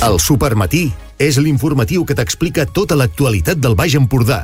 El Supermatí és l'informatiu que t'explica tota l'actualitat del Baix Empordà.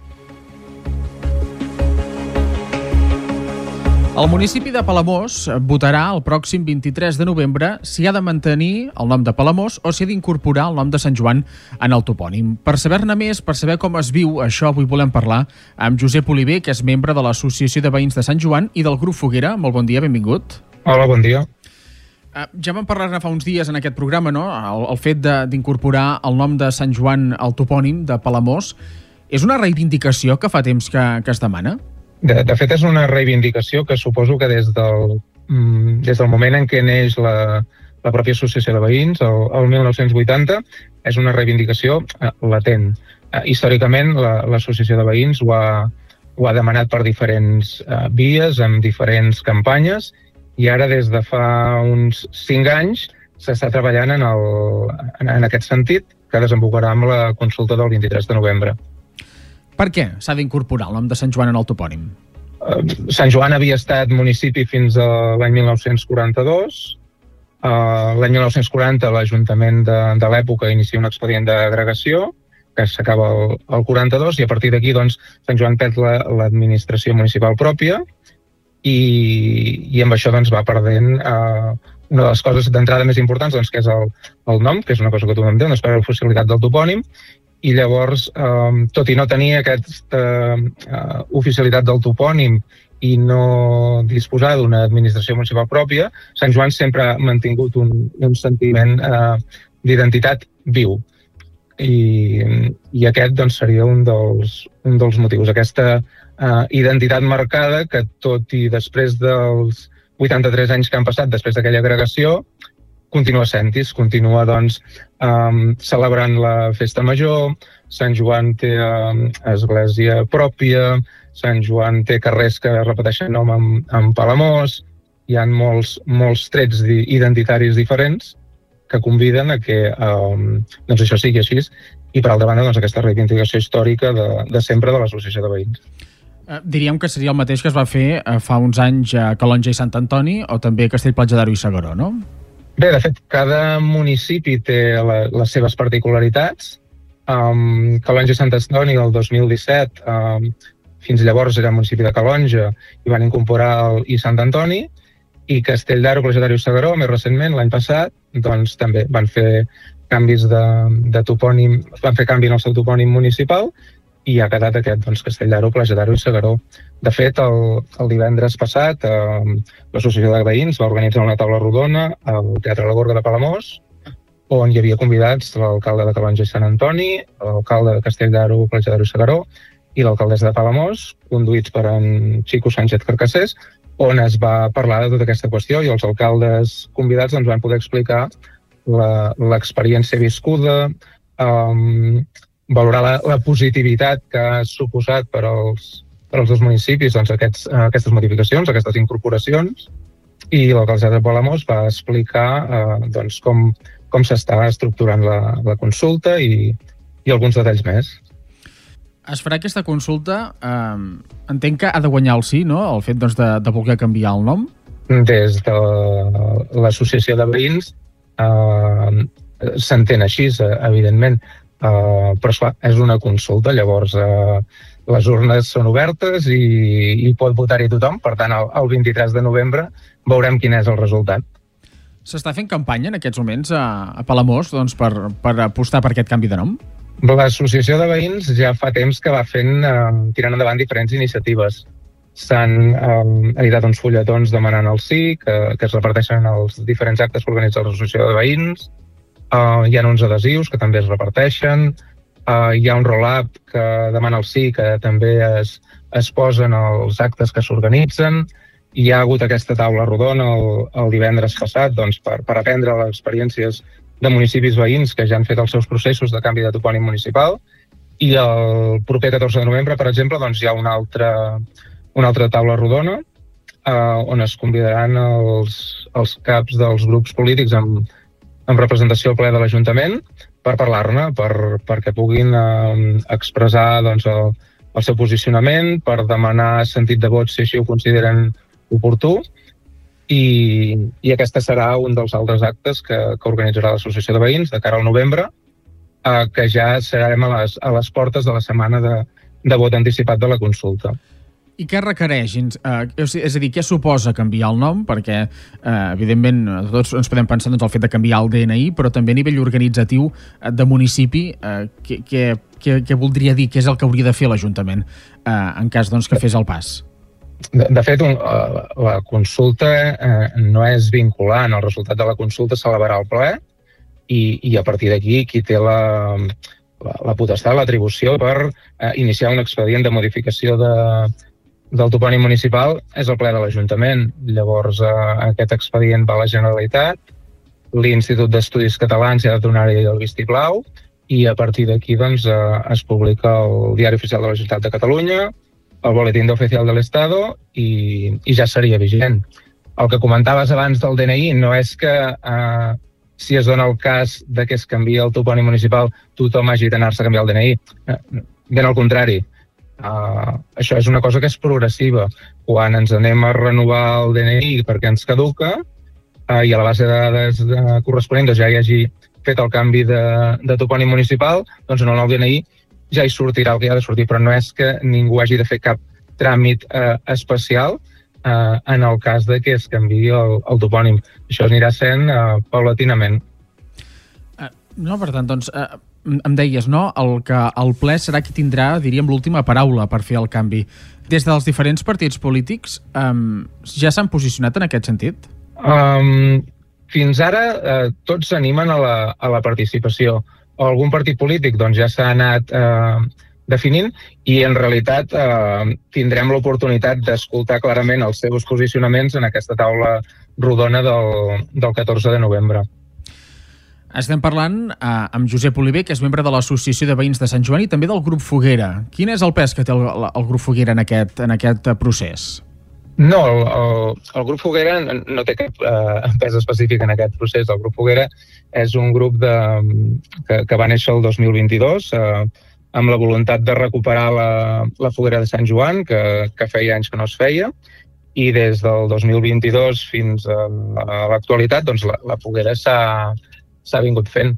El municipi de Palamós votarà el pròxim 23 de novembre si ha de mantenir el nom de Palamós o si ha d'incorporar el nom de Sant Joan en el topònim. Per saber-ne més, per saber com es viu això, avui volem parlar amb Josep Oliver, que és membre de l'Associació de Veïns de Sant Joan i del grup Foguera. Molt bon dia, benvingut. Hola, bon dia. Ja vam parlar-ne fa uns dies en aquest programa, no? El fet d'incorporar el nom de Sant Joan al topònim de Palamós és una reivindicació que fa temps que es demana? De fet, és una reivindicació que suposo que des del moment en què neix la pròpia associació de veïns, el 1980, és una reivindicació latent. Històricament, l'associació de veïns ho ha demanat per diferents vies, amb diferents campanyes, i ara, des de fa uns 5 anys, s'està treballant en aquest sentit, que desembocarà amb la consulta del 23 de novembre. Per què s'ha d'incorporar el nom de Sant Joan en el topònim? Sant Joan havia estat municipi fins a l'any 1942. L'any 1940 l'Ajuntament de l'època inicia un expedient d'agregació que s'acaba el 42 i a partir d'aquí doncs, Sant Joan perd l'administració municipal pròpia i amb això doncs, va perdent una de les coses d'entrada més importants doncs, que és el nom, que és una cosa que tothom té, una espècie d'oficialitat del topònim. I llavors, tot i no tenir aquesta oficialitat del topònim i no disposar d'una administració municipal pròpia, Sant Joan sempre ha mantingut un sentiment d'identitat viu. I aquest doncs, seria un dels motius. Aquesta identitat marcada que, tot i després dels 83 anys que han passat després d'aquella agregació, continua sent-hi, continua doncs, celebrant la festa major, Sant Joan té església pròpia, Sant Joan té carrers que repeteixen nom en Palamós, hi ha molts trets identitaris diferents que conviden a que doncs això sigui així i per altra banda doncs, aquesta reivindicació històrica de sempre de l'Associació de Veïns. Diríem que seria el mateix que es va fer fa uns anys a Calonge i Sant Antoni o també a Castell-Platja d'Aro i S'Agaró, no? Bé, de fet, cada municipi té les seves particularitats. Calonge i Sant Antoni, el 2017, fins llavors era el municipi de Calonge i van incorporar i Sant Antoni, i Castell d'Aro, Platja d'Aro i S'Agaró, més recentment, l'any passat, doncs també van fer canvis de topònim, van fer canvi en el seu topònim municipal i ha quedat aquest, doncs, Castell d'Aro, Platja d'Aro i S'Agaró. De fet, el divendres passat, l'Associació de Veïns va organitzar una taula rodona al Teatre La Gorga de Palamós, on hi havia convidats l'alcalde de Calonge i Sant Antoni, l'alcalde de Castell d'Aro, Platja d'Aro i S'Agaró i l'alcaldessa de Palamós, conduïts per en Xico Sánchez Carcassés, on es va parlar de tota aquesta qüestió i els alcaldes convidats doncs, van poder explicar l'experiència viscuda, valorar la positivitat que ha suposat per als dos municipis doncs, aquestes modificacions, aquestes incorporacions, i l'alcaldessa de Palamós va explicar doncs, com s'està estructurant la consulta i alguns detalls més. Es farà aquesta consulta, entenc que ha de guanyar el sí, no? El fet doncs, de voler canviar el nom? Des de l'Associació de Veïns s'entén així, evidentment, però esclar, és una consulta, llavors les urnes són obertes i pot votar-hi tothom, per tant el 23 de novembre veurem quin és el resultat. S'està fent campanya en aquests moments a Palamós doncs, per apostar per aquest canvi de nom? L'Associació de Veïns ja fa temps que va tirant endavant diferents iniciatives. S'han editat uns fulletons demanant el sí, que es reparteixen en els diferents actes que organitza l'Associació de Veïns. Hi ha uns adhesius que també es reparteixen. Hi ha un roll-up que demana el sí, que també es posen als actes que s'organitzen. Hi ha hagut aquesta taula rodona el divendres passat doncs, per aprendre les experiències de municipis veïns que ja han fet els seus processos de canvi de topònim municipal, i el proper 14 de novembre, per exemple, doncs hi ha una altra taula rodona on es convidaran els caps dels grups polítics amb representació al ple de l'Ajuntament per parlar-ne, perquè puguin expressar doncs, el seu posicionament, per demanar sentit de vot si així ho consideren oportú, i aquesta serà un dels altres actes que organitzarà l'Associació de Veïns de cara al novembre, que ja serem a les portes de la setmana de vot anticipat de la consulta. I què requereix? És a dir, què suposa canviar el nom? Perquè, evidentment, tots ens podem pensar el fet de canviar el DNI, però també a nivell organitzatiu de municipi, què voldria dir? Què és el que hauria de fer l'Ajuntament en cas que fes el pas? De fet, la consulta no és vinculant. El resultat de la consulta s'elevarà al ple i a partir d'aquí qui té la potestat, l'atribució per iniciar un expedient de modificació del topònim municipal és el ple de l'Ajuntament. Llavors, aquest expedient va a la Generalitat, l'Institut d'Estudis Catalans ha de donar-hi el vistiplau i a partir d'aquí es publica al Diari Oficial de la Generalitat de Catalunya, el Boletín Oficial de l'Estado i ja seria vigent. El que comentaves abans del DNI no és que si es dona el cas de que es canvia el topònim municipal tothom hagi d'anar-se a canviar el DNI. Ben al contrari. Això és una cosa que és progressiva. Quan ens anem a renovar el DNI perquè ens caduca i a la base de dades corresponent ja hi hagi fet el canvi de topònim municipal, doncs en el nou DNI ja hi sortirà el que ha de sortir, però no és que ningú hagi de fer cap tràmit especial en el cas de que es canviï el topònim. Això anirà sent paulatinament. No, per tant, em deies, no? El ple serà qui tindrà, diríem, l'última paraula per fer el canvi. Des dels diferents partits polítics, ja s'han posicionat en aquest sentit? Fins ara tots s'animen a la participació. Algun partit polític ja s'ha anat definint i en realitat tindrem l'oportunitat d'escoltar clarament els seus posicionaments en aquesta taula rodona del 14 de novembre. Estem parlant amb Josep Oliver, que és membre de l'Associació de Veïns de Sant Joan i també del grup Foguera. Quin és el pes que té el grup Foguera en aquest procés? No, el grup Foguera no té cap pes específic en aquest procés. El grup Foguera és un grup que va néixer el 2022 amb la voluntat de recuperar la Foguera de Sant Joan, que feia anys que no es feia, i des del 2022 fins a l'actualitat la Foguera s'ha vingut fent.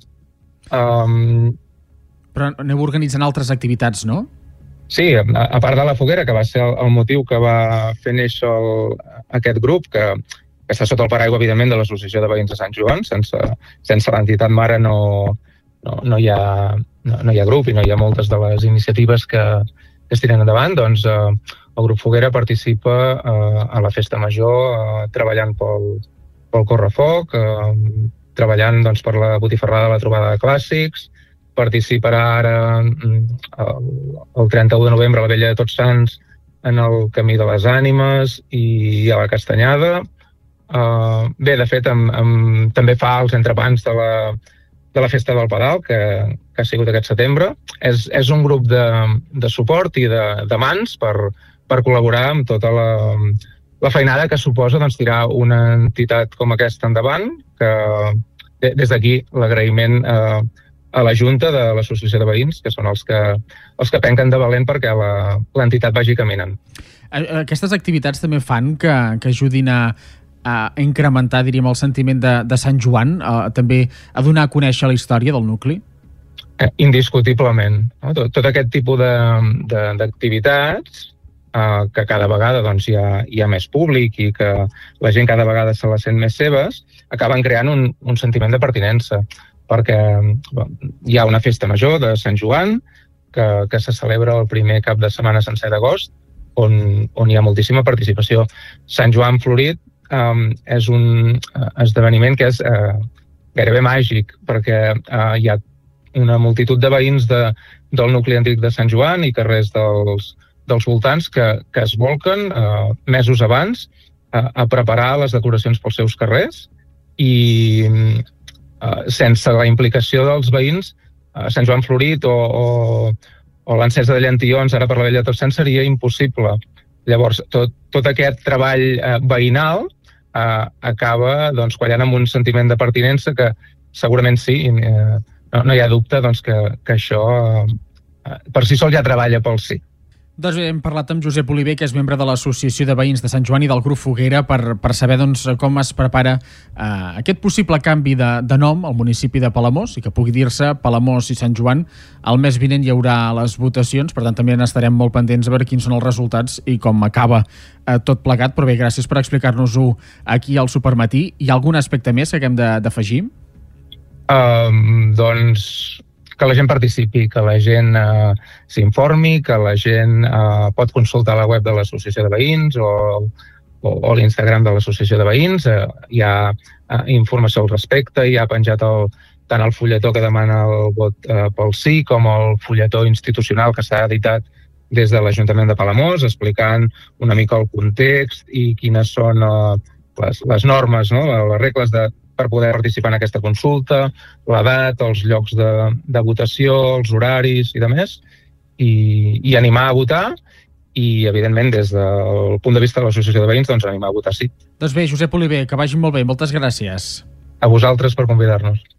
Però aneu organitzant altres activitats, no? Sí, a part de la Foguera, que va ser el motiu que va fer néixer aquest grup, que està sota el paraigua, evidentment, de l'Associació de Veïns de Sant Joan. Sense l'entitat mare no hi ha grup i no hi ha moltes de les iniciatives que es tiren endavant. Doncs el grup Foguera participa a la Festa Major, treballant pel Correfoc, treballant per la botifarrada de la trobada de clàssics, participarà ara el 31 de novembre a la Vella de Tots Sants en el Camí de les Ànimes i a la Castanyada. Bé, de fet, també fa els entrepans de la Festa del Pedal, que ha sigut aquest setembre. És un grup de suport i de mans per col·laborar amb tota la feinada que suposa tirar una entitat com aquesta endavant, que des d'aquí l'agraïment a la Junta de l'Associació de Veïns, que són els que penquen de valent perquè l'entitat vagi caminant. Aquestes activitats també fan que ajudin a incrementar, diríem, el sentiment de Sant Joan, també a donar a conèixer la història del nucli? Indiscutiblement. Tot aquest tipus d'activitats, que cada vegada hi ha més públic i que la gent cada vegada se les sent més seves, acaben creant un sentiment de pertinença, perquè hi ha una festa major de Sant Joan que se celebra el primer cap de setmana sencer d'agost, on hi ha moltíssima participació. Sant Joan Florit és un esdeveniment que és gairebé màgic, perquè hi ha una multitud de veïns del nucli antic de Sant Joan i carrers dels voltants que es volquen mesos abans a preparar les decoracions pels seus carrers i sense la implicació dels veïns, Sant Joan Florit o l'encesa de llantions ara per la Vella de Tots Sants seria impossible. Llavors, tot aquest treball veïnal acaba quallant amb un sentiment de pertinença que segurament sí, no hi ha dubte que això per si sol ja treballa pel sí. Doncs bé, hem parlat amb Josep Oliver, que és membre de l'Associació de Veïns de Sant Joan i del grup Foguera, per saber com es prepara aquest possible canvi de nom al municipi de Palamós, i que pugui dir-se Palamós i Sant Joan. El mes vinent hi haurà les votacions, per tant també n'estarem molt pendents a veure quins són els resultats i com acaba tot plegat. Però bé, gràcies per explicar-nos-ho aquí al Supermatí. Hi ha algun aspecte més que haguem d'afegir? Doncs que la gent participi, que la gent s'informi, que la gent pot consultar la web de l'Associació de Veïns o l'Instagram de l'Associació de Veïns. Hi ha informació al respecte, hi ha penjat tant el fulletó que demana el vot pel sí com el fulletó institucional que s'ha editat des de l'Ajuntament de Palamós, explicant una mica el context i quines són les normes, no? Les regles per poder participar en aquesta consulta, l'edat, els llocs de votació, els horaris i demés, i animar a votar, i evidentment des del punt de vista de l'Associació de Veïns, doncs animar a votar sí. Doncs bé, Josep Oliver, que vagi molt bé, moltes gràcies. A vosaltres per convidar-nos.